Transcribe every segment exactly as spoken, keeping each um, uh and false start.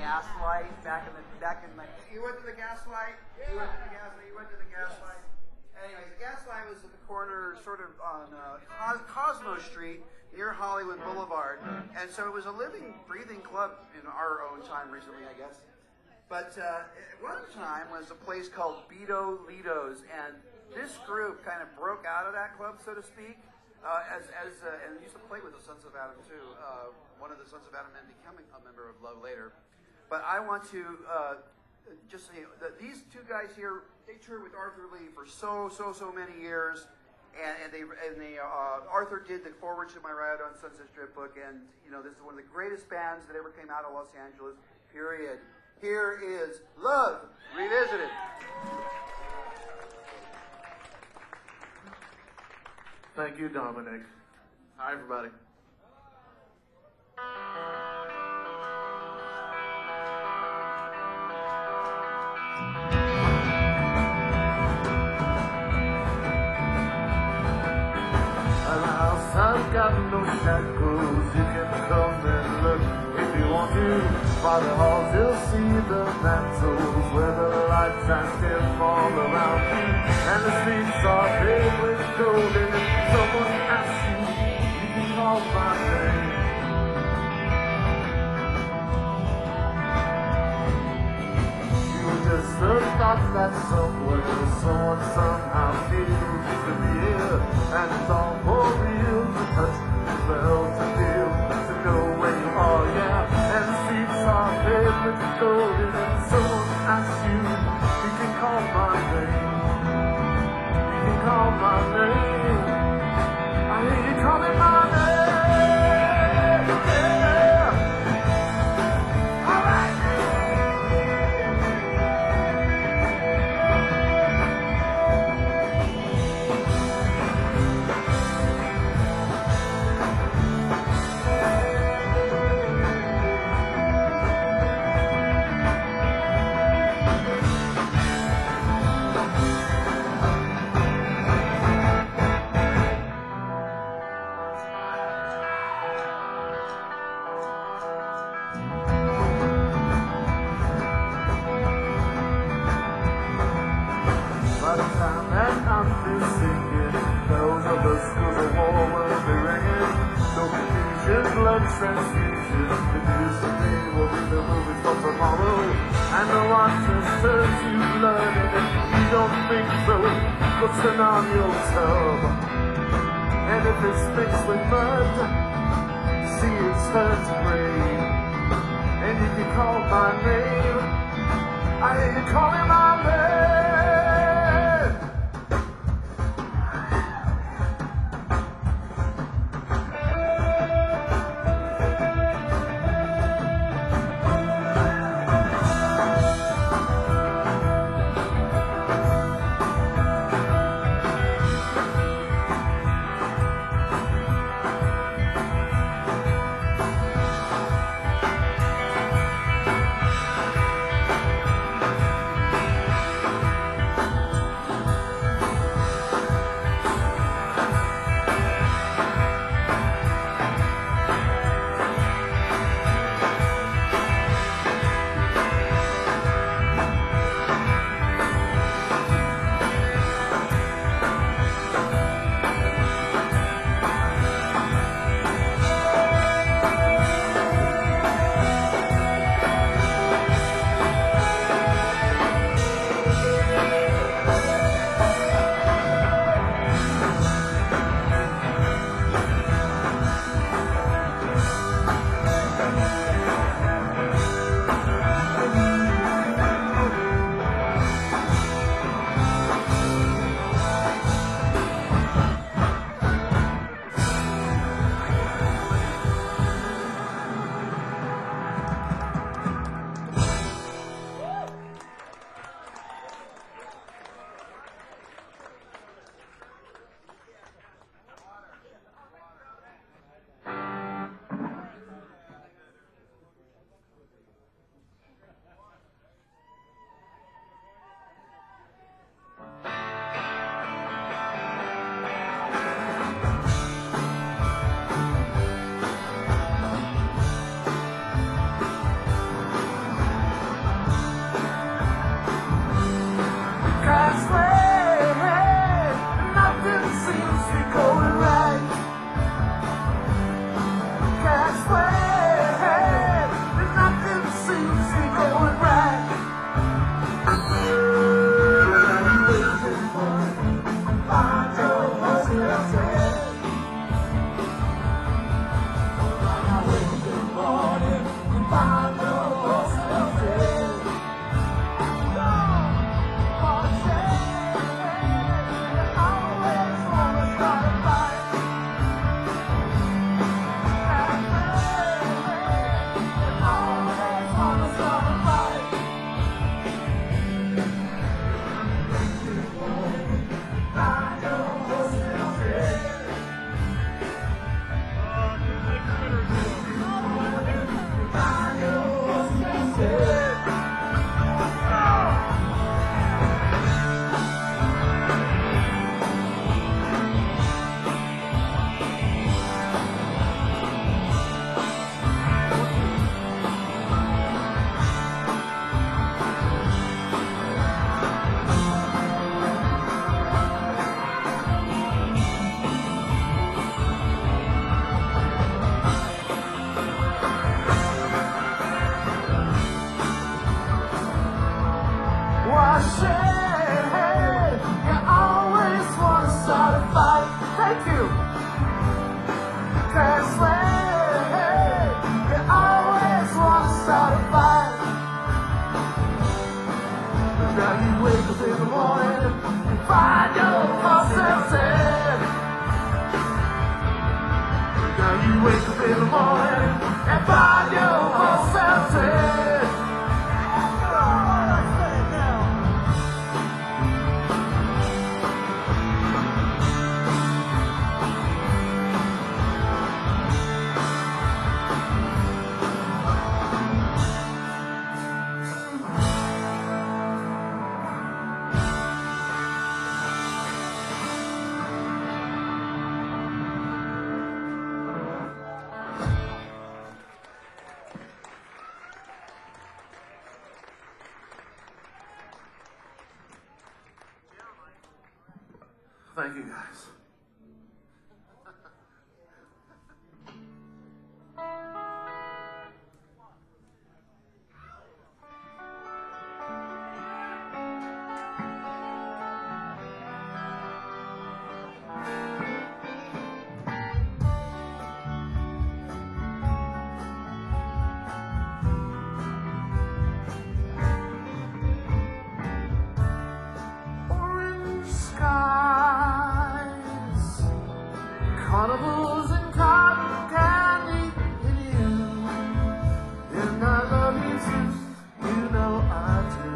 Gaslight back in the back in the. You went to the Gaslight. You went to the Gaslight. You went to the Gaslight. Anyways, the Gaslight was at the corner, sort of on uh, Cosmo Street near Hollywood Boulevard, and so it was a living, breathing club in our own time recently, I guess. But uh, at one time was a place called Beto Litos, and this group kind of broke out of that club, so to speak, uh, as as uh, and used to play with the Sons of Adam too. Uh, one of the Sons of Adam and becoming a member of Love later. But I want to uh, just say that these two guys here, they toured with Arthur Lee for so so so many years, and, and they and they uh, Arthur did the foreword to my Ride on Sunset Strip book, and you know this is one of the greatest bands that ever came out of Los Angeles. Period. Here is Love Revisited. Thank you, Dominic. Hi, everybody. I've got no shackles, you can come and look if you want to. By the halls you'll see the mantles where the lights shine still all around you. And the streets are paved with gold, and if someone asks you, you can call my name. You were just a thought that somewhere someone somehow feels to be here, and it's all for real to touch, to smell, to feel, to know where you are, yeah. And the streets are paved with gold, and if someone asks you, you can call my name. You can call my name. I hear you calling my name, yeah. All right. Transfusion, the news today will be the movies for tomorrow. And the water serves you blood, and if you don't think so, look turn on your tub. And if it's mixed with mud, see it's turns gray. And you can call my name, I hear you calling my name. Can't swear, nothing seems to be going right. Can't swear, nothing seems to be going right. Waiting for find your yourself dead. Wake in the morning and find yourself dead. Thank you, guys. Orange skies, carnivals and cotton candy in you, and I love you too, you know I do.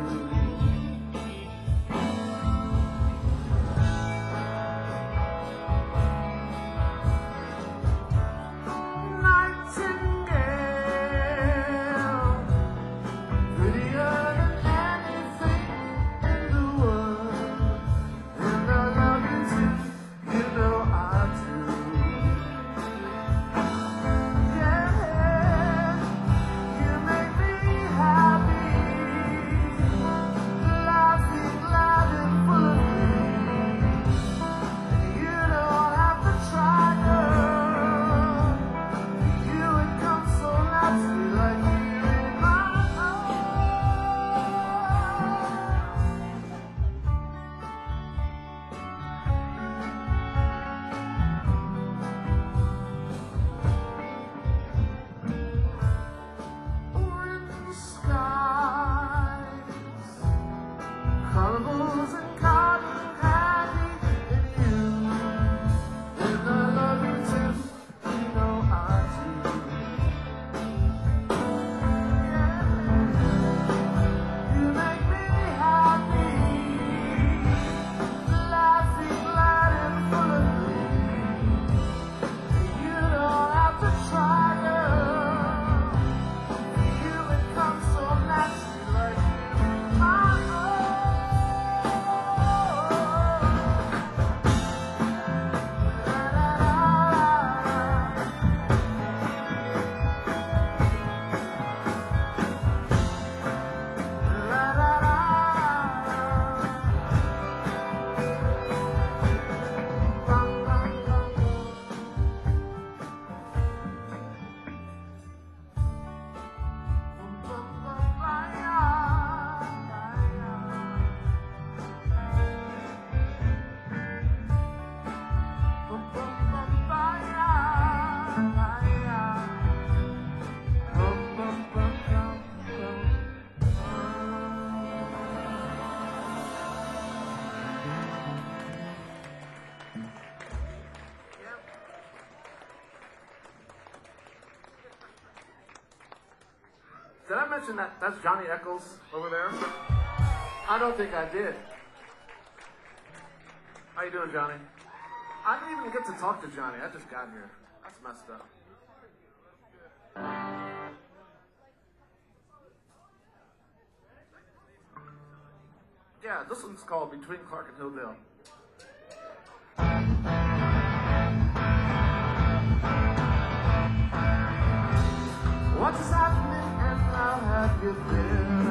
Nightingale, prettier than anything in the world, and I love you too, you know I do. Yeah, you make me happy, laughing loud and full of me. You don't have to try, girl. You would come so naturally, like here in my orange skies, carnivals and cotton candy in you, and I love you too, you know I do. Yeah, you make me happy, laughing loud and full of me. You don't have to try, girl. You would come so naturally, like my own. Did I mention that that's Johnny Eccles over there? I don't think I did. How you doing, Johnny? I didn't even get to talk to Johnny. I just got here. That's messed up. Yeah, this one's called Between Clark and Hilldale. What's happening and how have you been?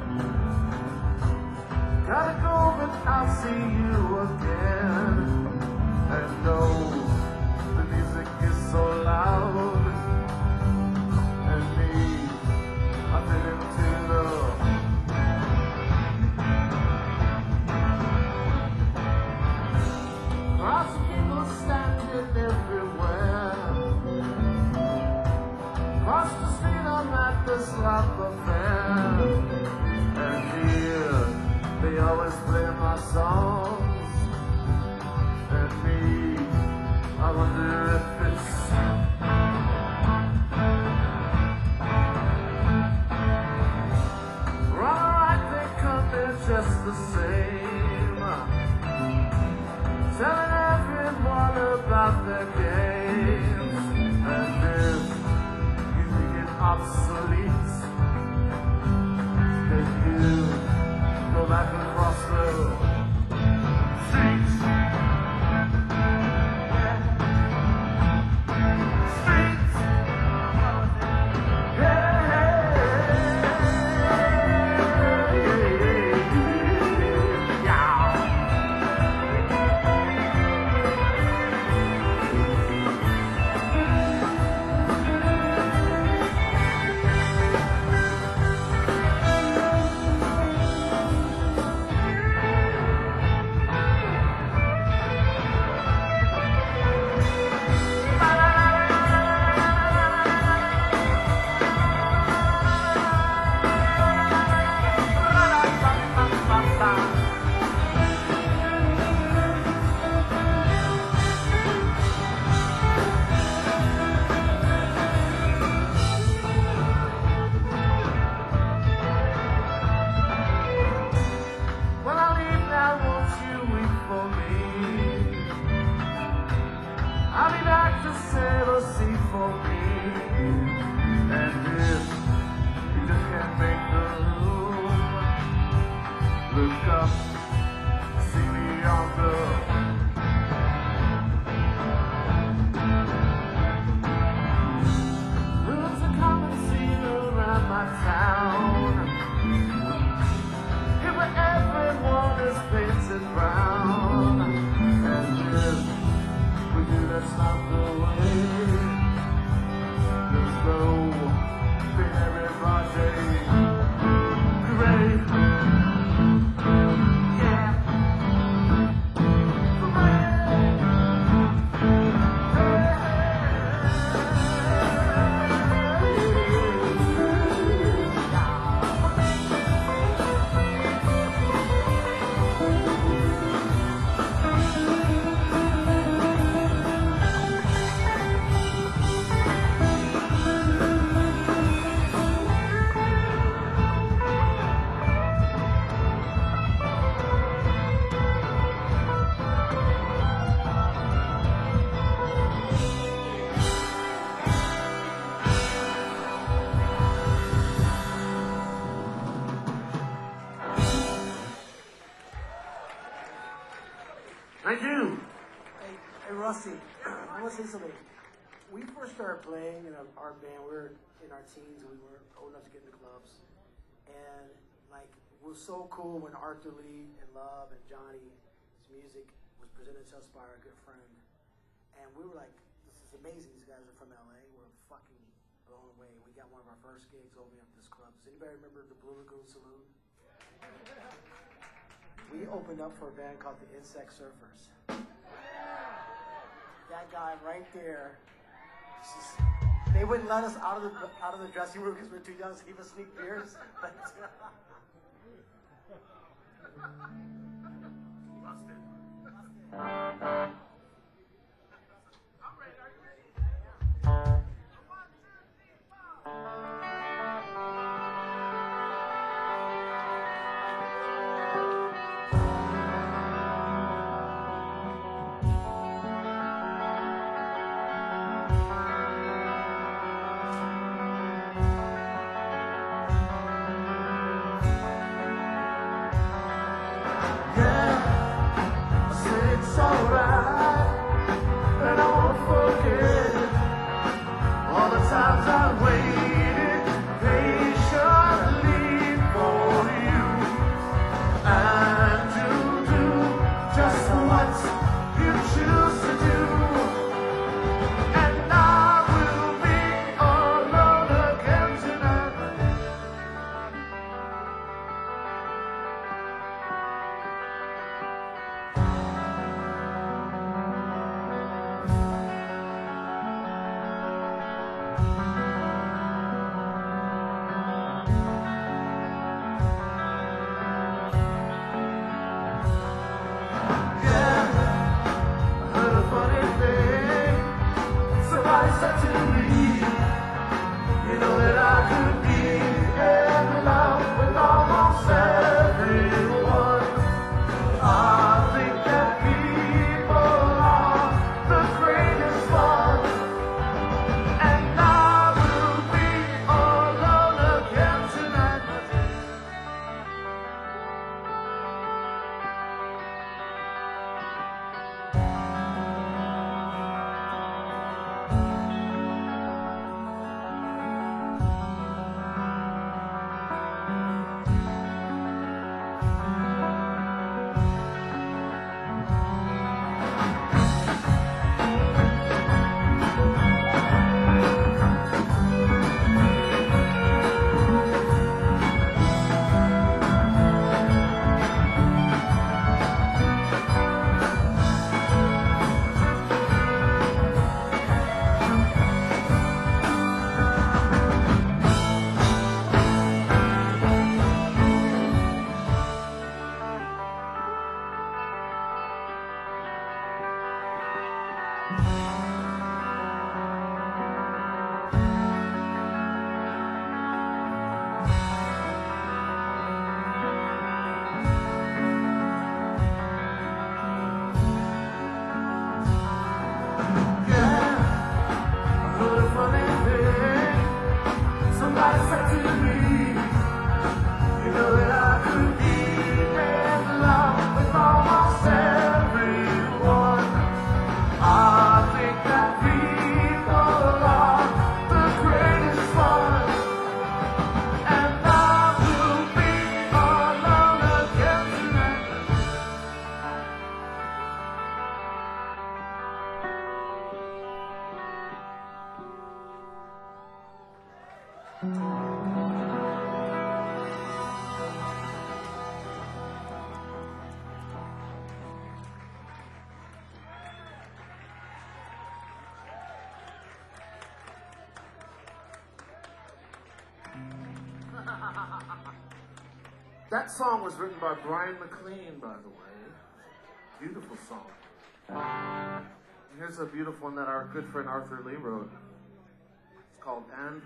Gotta go, but I'll see you again. And oh, the music is so loud. And me, I fit into the crowds of people standing everywhere. Across the street I'm at this love affair. And here they always play my songs. And me, I wonder if it's wrong or right, they come in just the same, telling everyone about their games. And if you think it obsolete, then you go back across the street. Street. Yeah. When I leave now, won't you weep for me? I'll be back to save a seat for me. And if you just can't make the room, look up, see me on the roofs are coming, see around my town. Here where everyone is painted brown. And if we do, that's not the way. There's no paint everybody gray. Yeah. Thank you. Hey, hey Rusty, I want to say something. We first started playing in our, our band. We were in our teens. We were old enough to get in the clubs, and like it was so cool when Arthur Lee and Love and Johnny's music was presented to us by our good friend, and we were like, "This is amazing. These guys are from L A. We're fucking blown away." We got one of our first gigs opening up this club. Does anybody remember the Blue Lagoon Saloon? We opened up for a band called the Insect Surfers. That guy right there, just, they wouldn't let us out of the out of the dressing room because we were too young to give us sneak beers. But, That song was written by Brian McLean, by the way. Beautiful song. Here's a beautiful one that our good friend Arthur Lee wrote. It's called And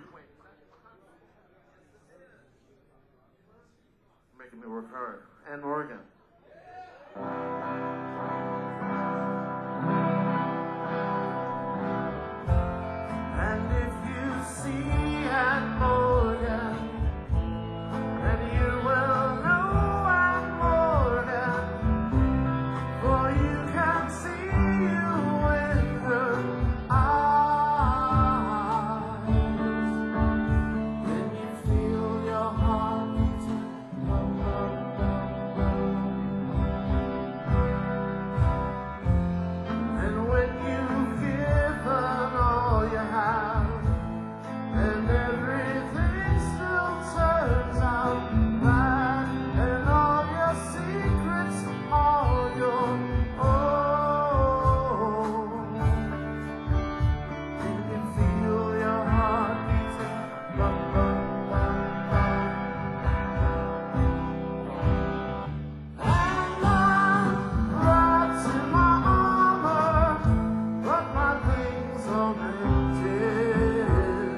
Making Me Work Hard. And Morgan. And if you see Anne Morgan, then you will know I'm Morgan, for you can see you in her eyes. Then you feel your heart beating, bum, bum, bum, bum. And when you've given all you have, and everything still turns out bad, and all your secrets are your own. You can feel your heart beating, bum, bum, bum, bum. And I'm wrapped in my armor, but my things are material.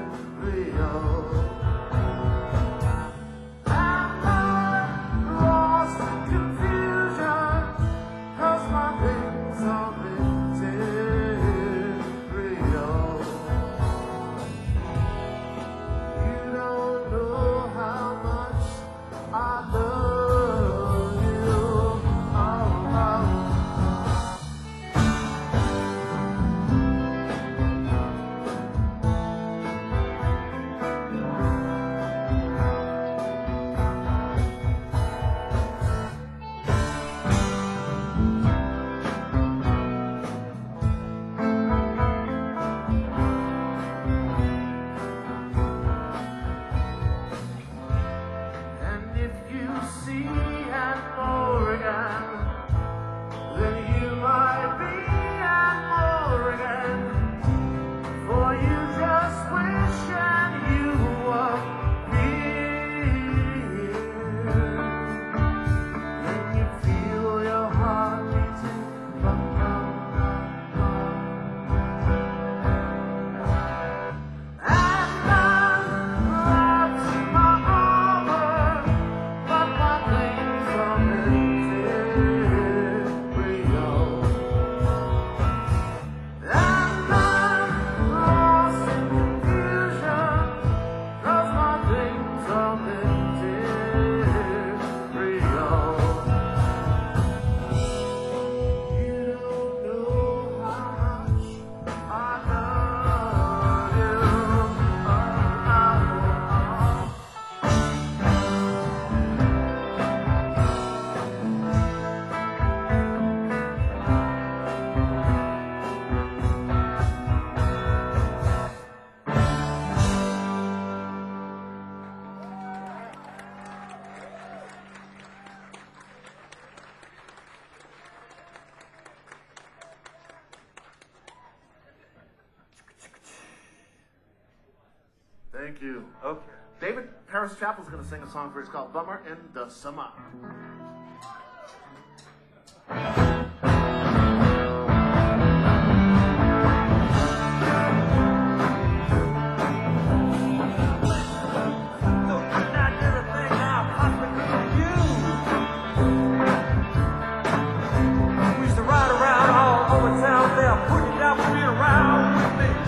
And I'm lost in confusion, 'cause my things are material. You don't know how much I love you. Oh, oh. And if you see Anne Morgan, then you might be Anne Morgan, for you just wish and you were here. Then you feel your heart beating, bum, bum, bum, bum. And I'm wrapped in my armor, but my things are material. And I'm lost in confusion, 'cause my things are material. You don't know how much I love you. Oh, oh, oh. Thank you. Okay. David Harris Chappell's going to sing a song for us called Bummer in the Summer. We used to ride around all over town there, putting it out for me around with me.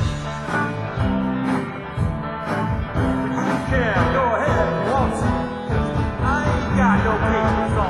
But you can go ahead and waltz. I ain't got no patience on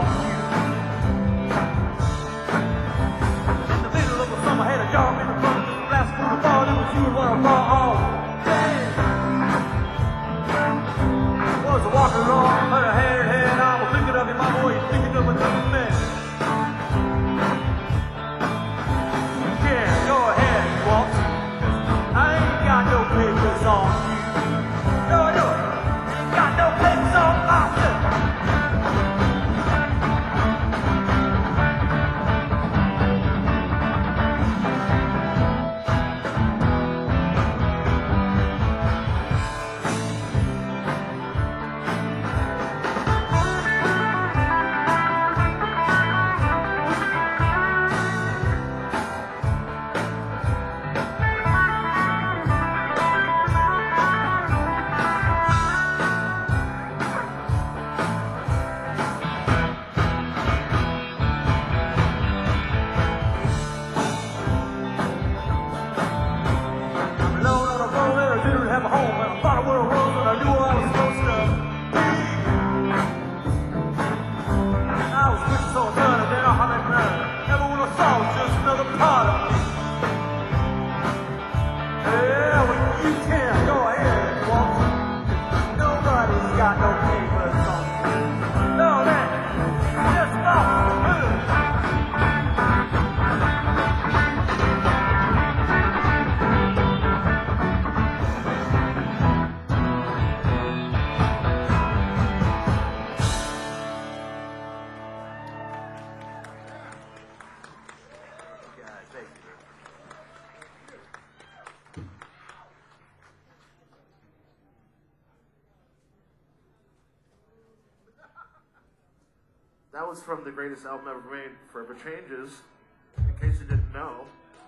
That was from the greatest album ever made, Forever Changes, in case you didn't know.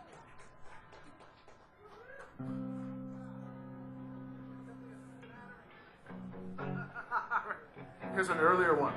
Here's an earlier one.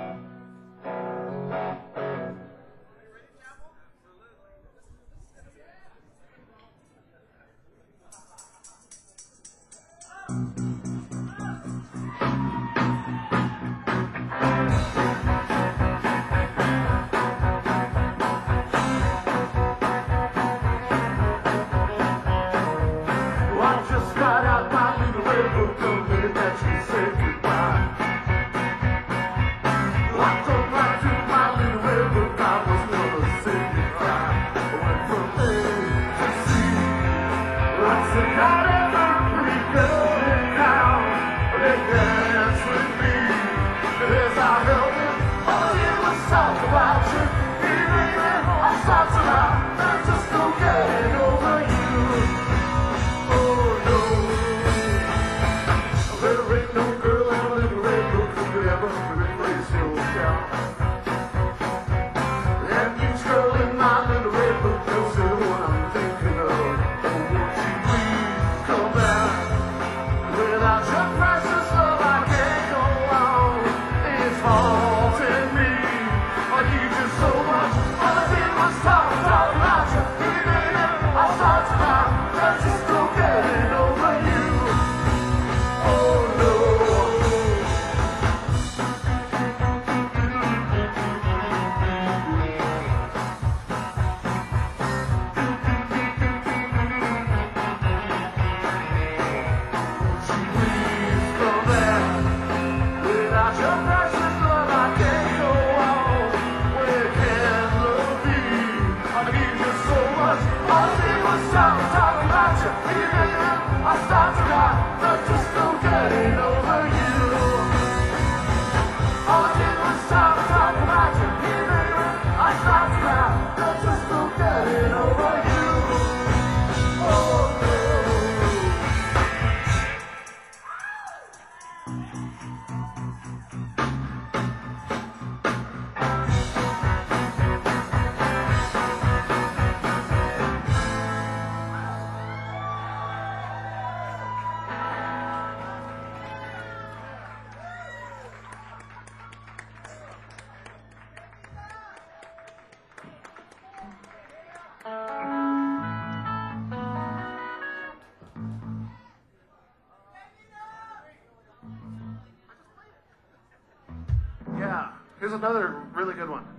Yeah, here's another really good one.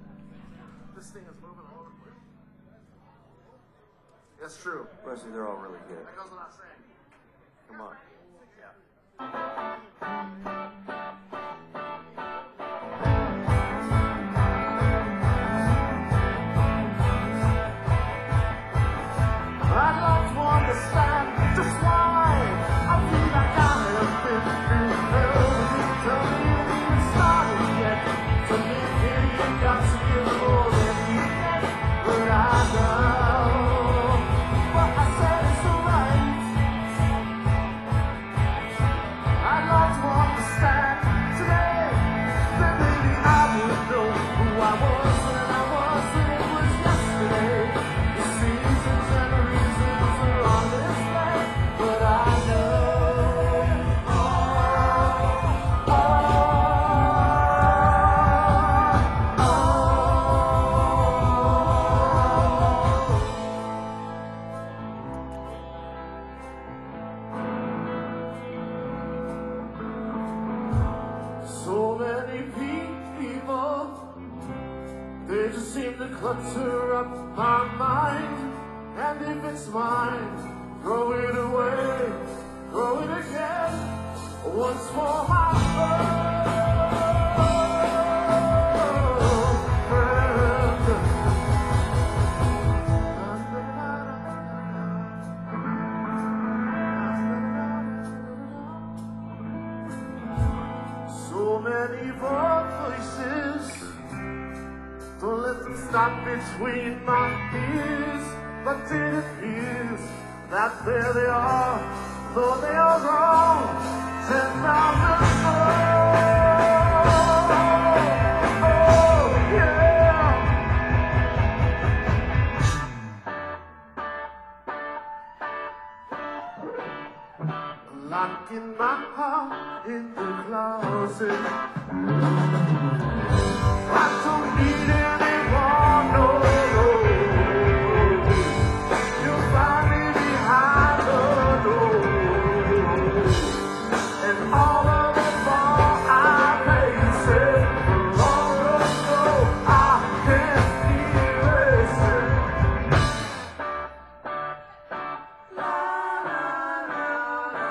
This thing is moving all over the place. That's true. Especially, they're all really good. That goes without saying. Come on. I'd love to understand just why I feel like I have been through hell. Tell me it even started yet. Tell me it ain't got to give more than you get. But I know what I said is alright. I'd love to understand today. Then maybe I would know who I was when I was when it was yesterday. The seasons and the reasons are on display, but I know. Oh, oh, oh. So many people, they just seem to clutter up my mind. And if it's mine, throw it away, throw it again. Once for my friend. So many voices, don't let them stop between my ears. But it appears that there they are, though they are wrong, ten thousand more. locking my heart in the closet. I don't need anyone, no, no. You'll find me behind the door. And all of the bar I places long ago I can't erase it. La, la, la, la,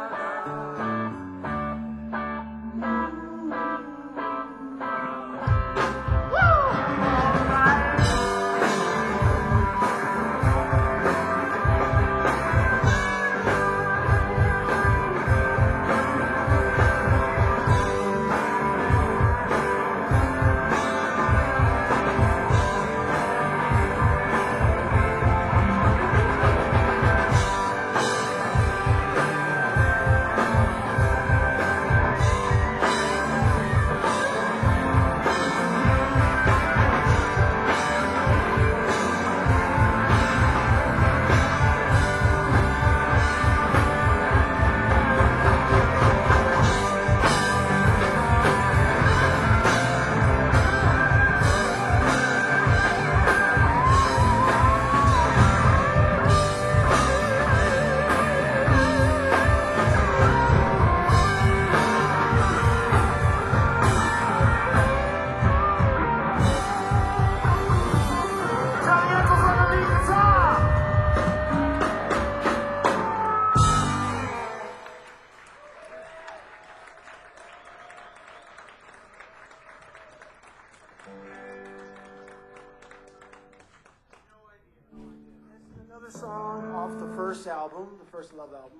Another song off the first album, the first Love album.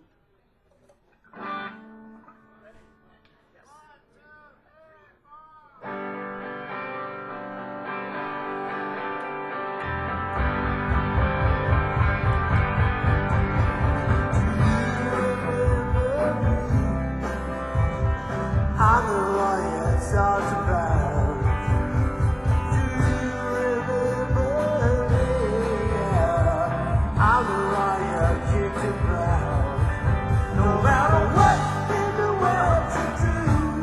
I'm the one you talked about. Do you remember me? Yeah. I'm the one you kicked about. No matter what in the world to do,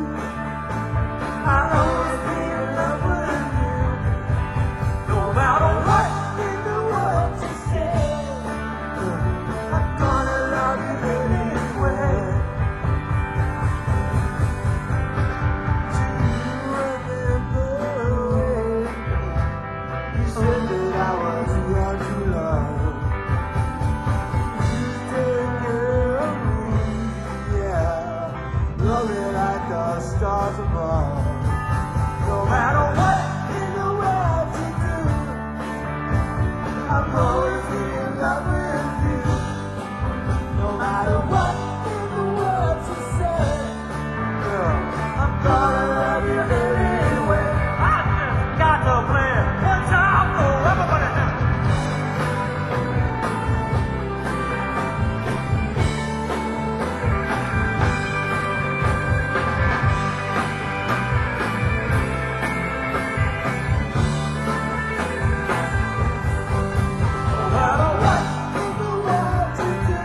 I'll always be in love with you. No matter what in the world to say, I'm gonna love you anyway. You said that I was young to love. You take care of me, yeah. Love me like the stars above. No matter what in the world to do, I'm always in love with you. No matter what in the world to say, girl, I'm gonna love you anyway. I just got to play one time for everybody. No matter what in the world to do,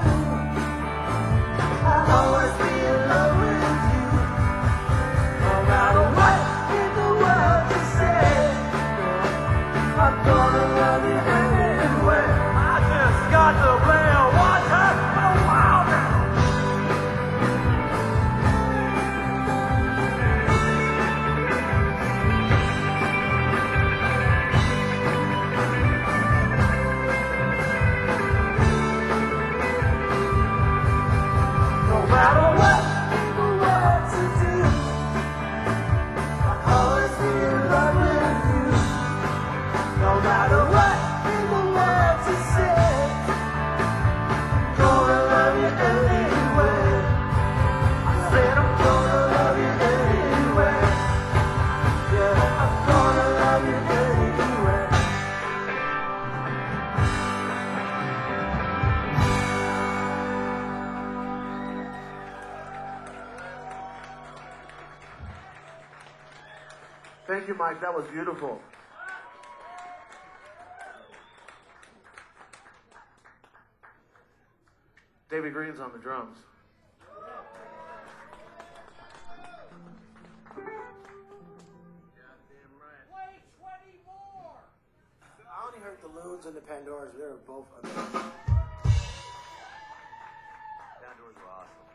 I'll always be in love with you. No matter what in the world to say, I'm gonna love you anyway. I just got to play one time for a while now. No matter what in the world to do, I'll always be in love with you. No matter what in the world to say, I'm gonna love you anyway. I said I'm gonna love you anyway. Yeah, I'm gonna love you anyway. Thank you, Mike. That was beautiful. David Green's on the drums. Balloons and the Pandoras, they were both amazing. Pandoras were awesome.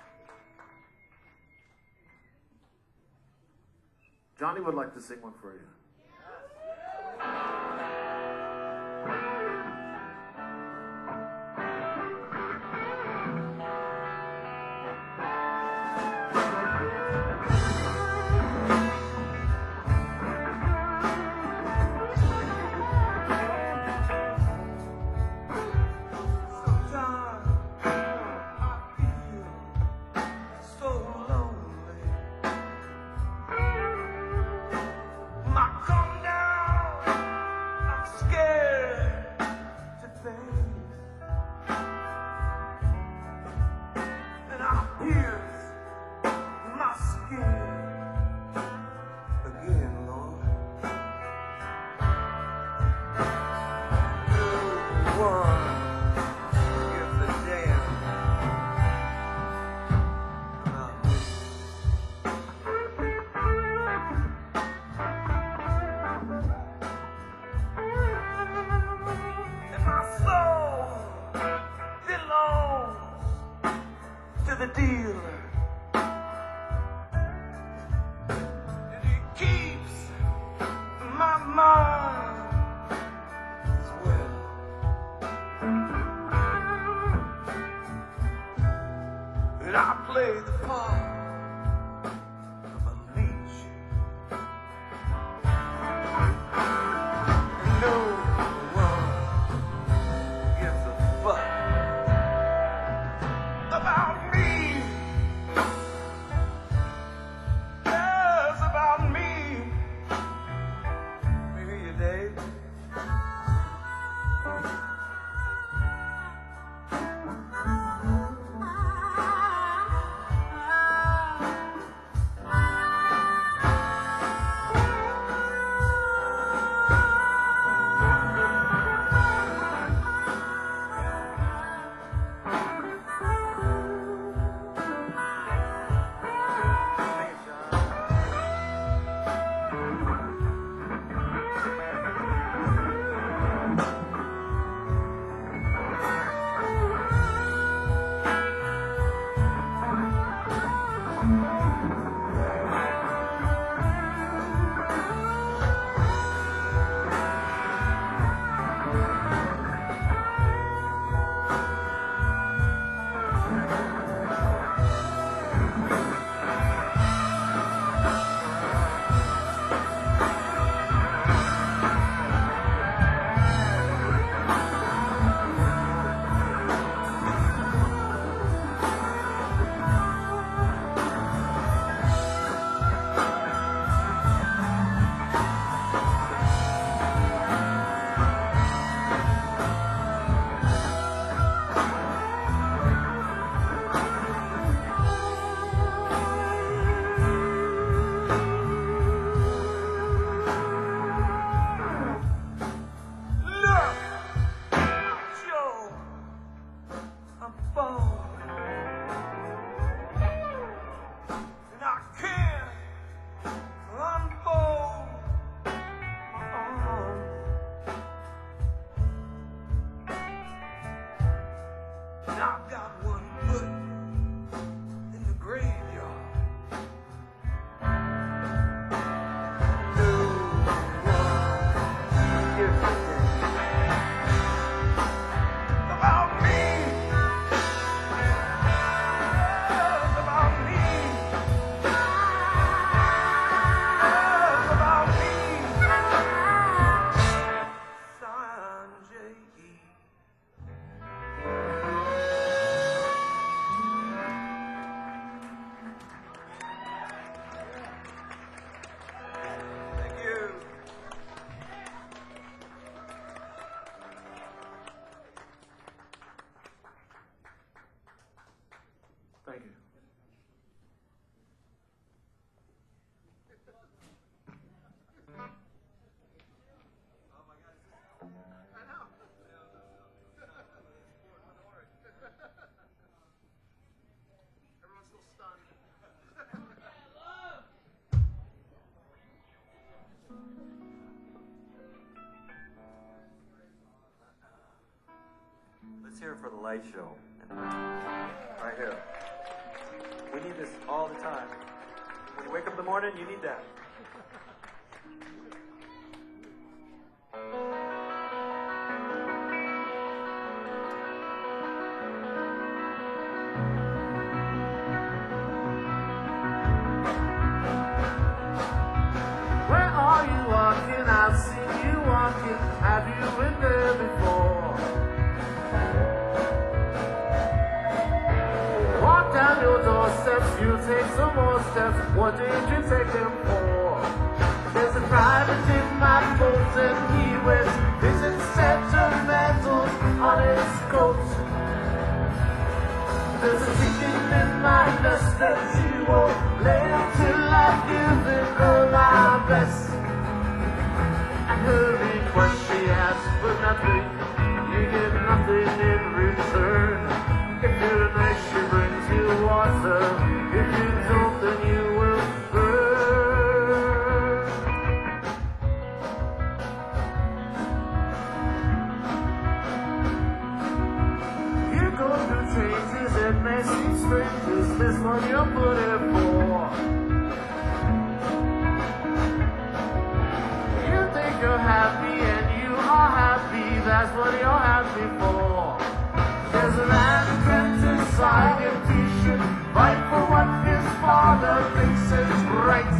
Johnny would like to sing one for you. The dealer, and he keeps my mind as well. And I play the part of a leech, and no one gives a fuck about me. here for the light show. Right here. We need this all the time. When you wake up in the morning, you need that. Where are you walking? I've seen you walking. Have you been there before? Walk down your doorsteps, you take some more steps. What did you take them for? There's a private in my boat and he wears vision sentimentals on his coat. There's a chicken in my nest that you won't lay till I've given her my best. And her request she asks for nothing, you get nothing in return. If you're nice, she brings you water. If you don't, then you will burn. You go through changes, it may seem strange. Is this what you're put here for? You think you're happy and you are happy, that's what you're happy for. There's a man inside him, he should fight for what his father thinks is right.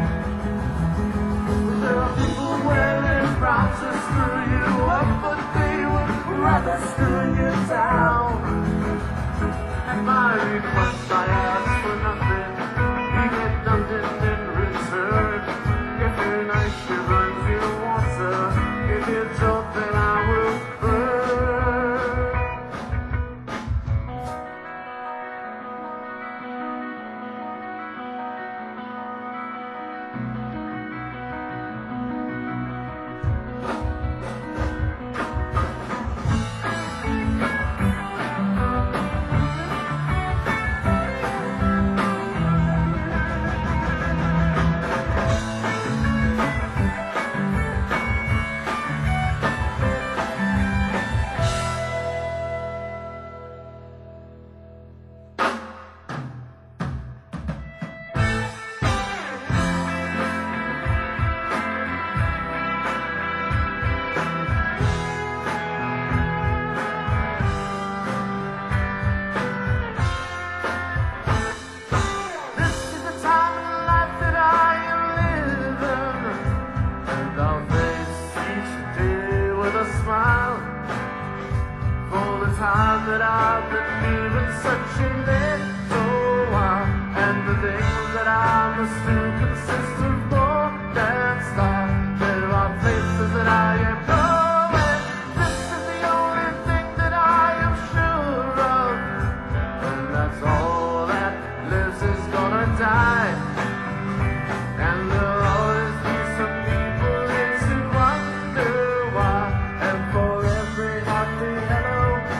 There are people wearing brown to screw you up, but they would rather screw you down. And my request, I ask for nothing, you get nothing in return. If you're nice, she brings you water. If you don't, then I will burn. Time that I've been given such a little while, and the things that I must do consist of more than style. There are places that I am going. This is the only thing that I am sure of, and that's all that lives is gonna die. And there'll always be some people here to wonder why, and for every happy hello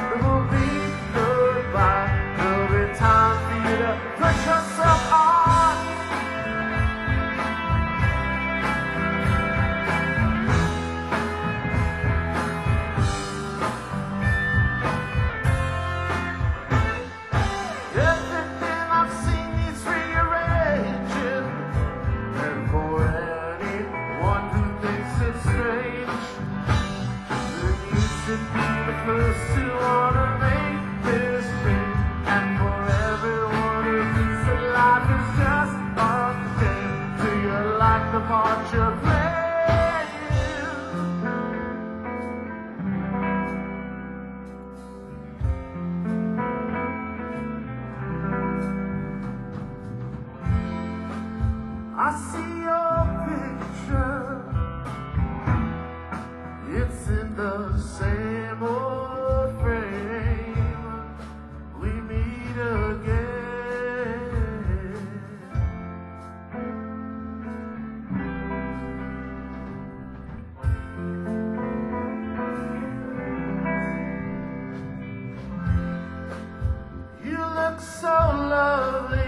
goodbye. There'll be time for you to put yourself on. Everything I've seen needs rearranging, and for anyone who thinks it's strange, then you should be the first to wanna make this change. And for everyone who thinks that life is just a game, do you like the part you're playing? I see your picture, it's in the same old frame. We meet again. You look so lovely,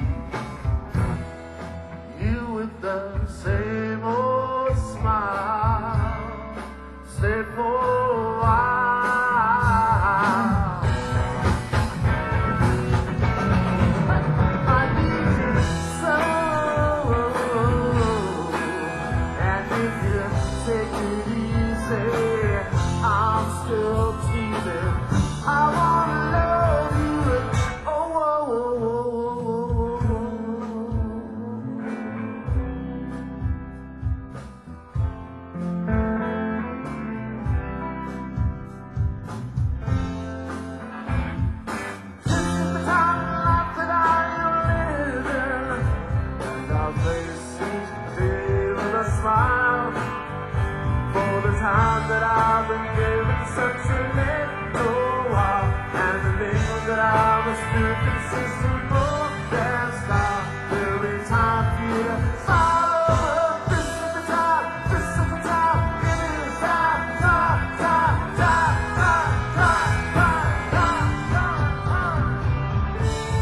you with the same old smile, stayed for a while. still teething. I wanna love you. Oh, oh, oh, oh, oh, oh, This is the kind of life that I am living, and I'll face each day with a smile. For the time that I've been given such a little while, and the things that I must do consist of more than style. There'll be time for you to follow. This is the time, this is the time, it is time, time, time, time, time, time, time, time, time, time.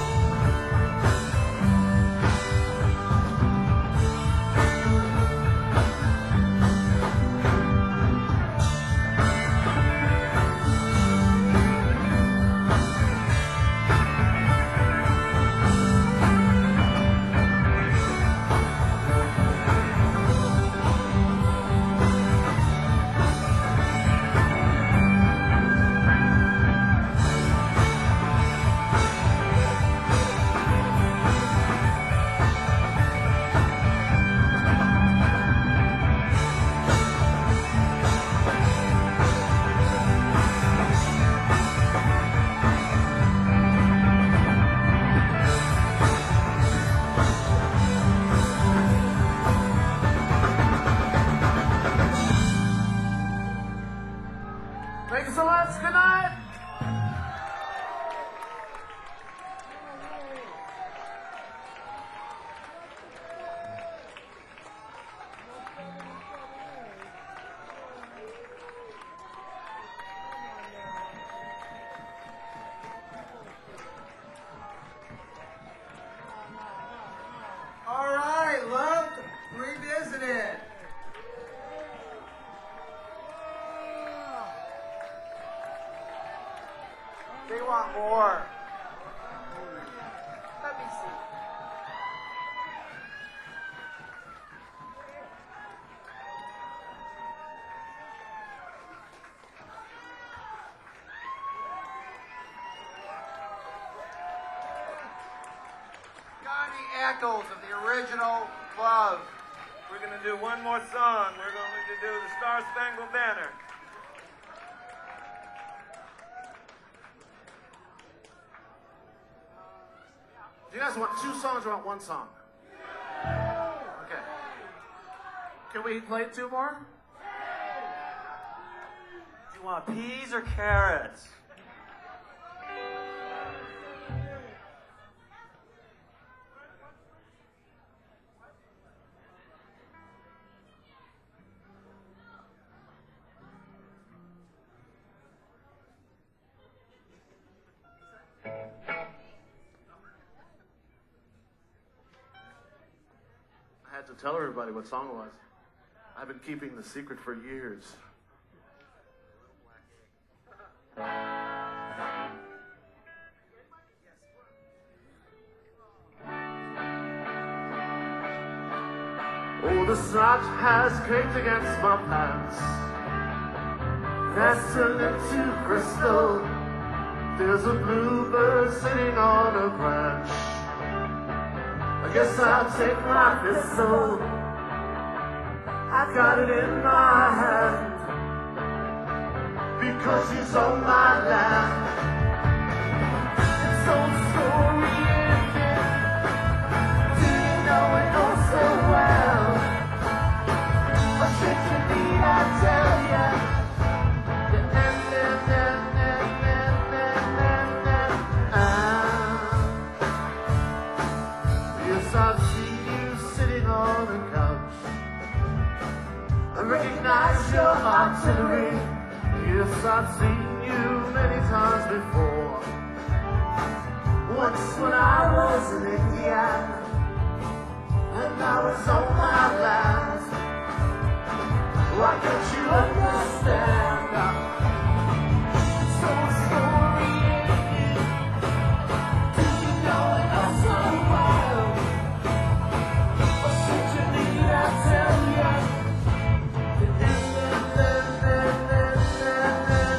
Thank you so much. Good night. All right, Love Revisited. They want more. Let me see. Got any echoes of the original Love? We're going to do one more song. We're going to do the Star Spangled Banner. Do you guys want two songs or want one song? Okay. Can we play two more? Do you want peas or carrots? I had to tell everybody what song it was. I've been keeping the secret for years. Oh, the snot has caked against my pants. That's turned into crystal. There's a bluebird sitting on a branch. I guess I'll take my pistol. I got it in my hand because she's on my land. It's old story ending. Do you know it all so well? Or should you need I tell ya? The end, end, end, end, end, end, end, end, ah. Yes, I've seen you sitting on a couch. I recognize your artillery. Yes, I've seen you many times before. Once when I was an Indian, and I was on my land. Why can't you understand? So story ending. Do you know it all so well? Or should you need I tell you? The end, end, end, end, end, end, end.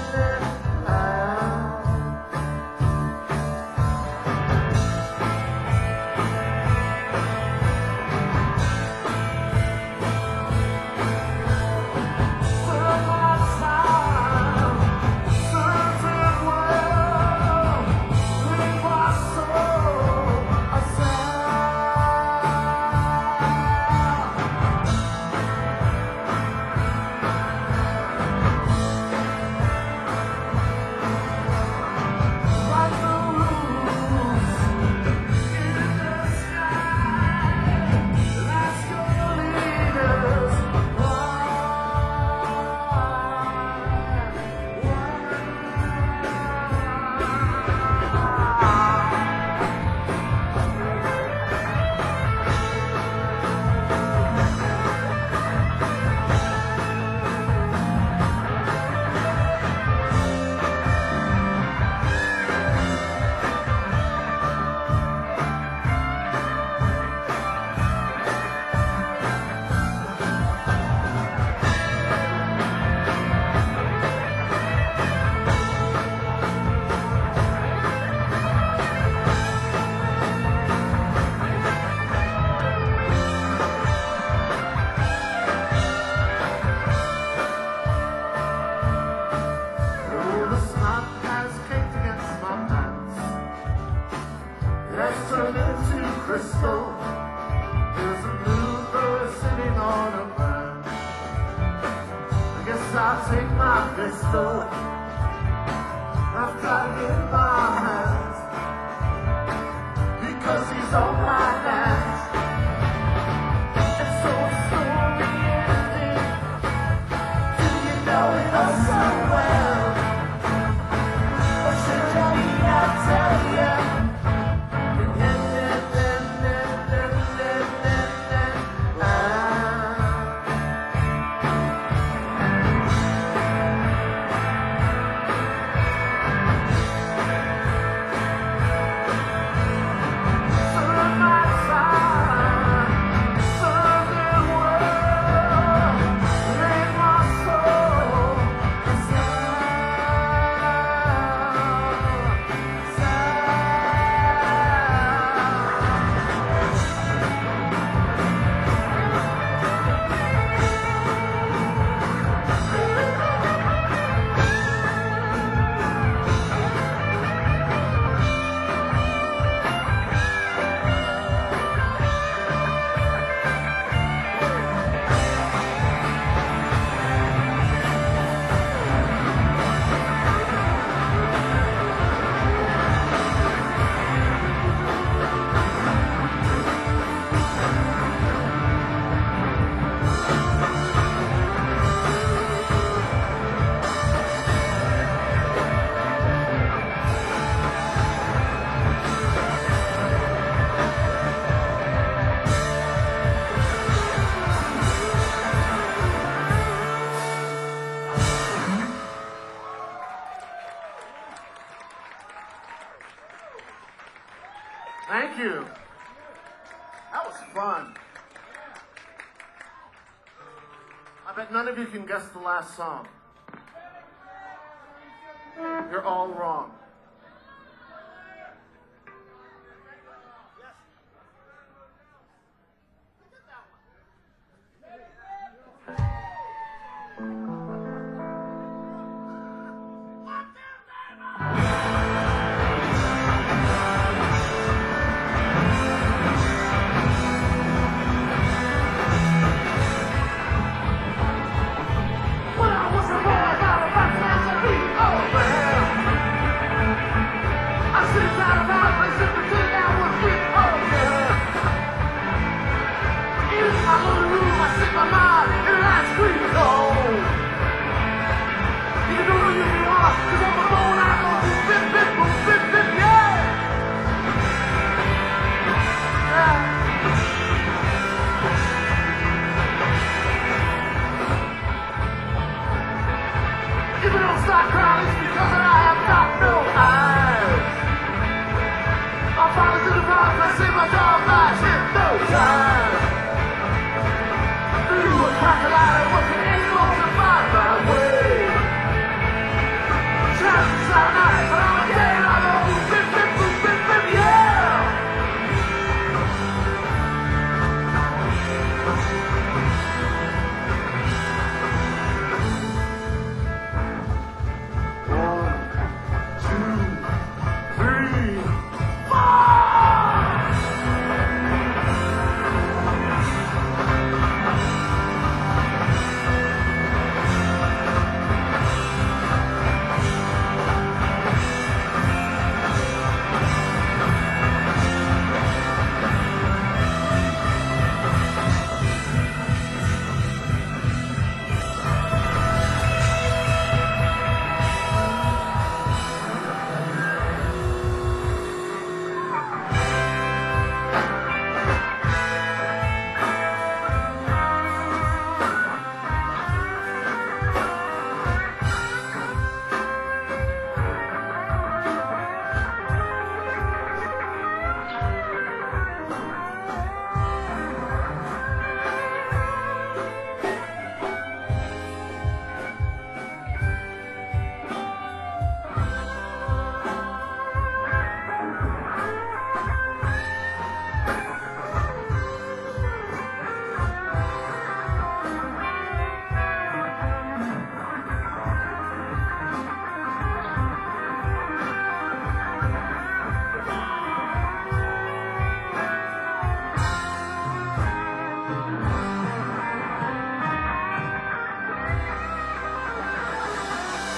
Bristol. There's a Luther sitting on a bench. I guess I'll take my pistol. I've got it in my hands because he's on my hands. And so the story ended. Do you know it all so well? Or should I not tell you? It ended, ended, ended, ended, ended. Thank you. That was fun. I bet none of you can guess the last song. You're all wrong.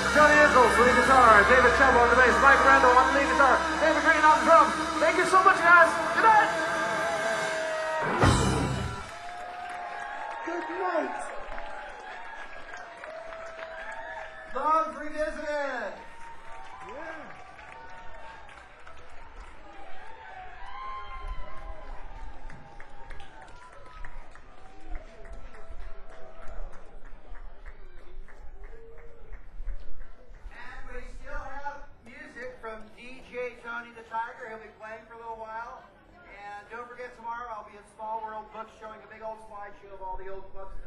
Johnny Nichols, lead guitar. David Chubble on the bass. Mike Randall on the lead guitar. David Green on the drums. Thank you so much, guys. Good night. Good night. Songs Revisited. D J Tony the Tiger. He'll be playing for a little while. And don't forget, tomorrow I'll be at Small World Books showing a big old slideshow of all the old books